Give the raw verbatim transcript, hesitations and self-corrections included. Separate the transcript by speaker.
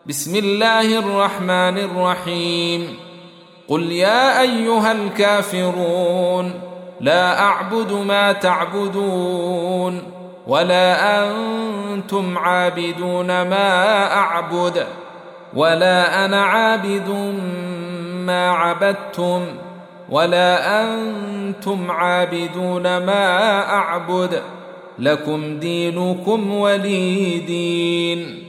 Speaker 1: بسم الله الرحمن الرحيم قل يا أيها الكافرون لا أعبد ما تعبدون ولا أنتم عابدون ما أعبد ولا أنا عابد ما عبدتم ولا أنتم عابدون ما أعبد لكم دينكم ولي دين.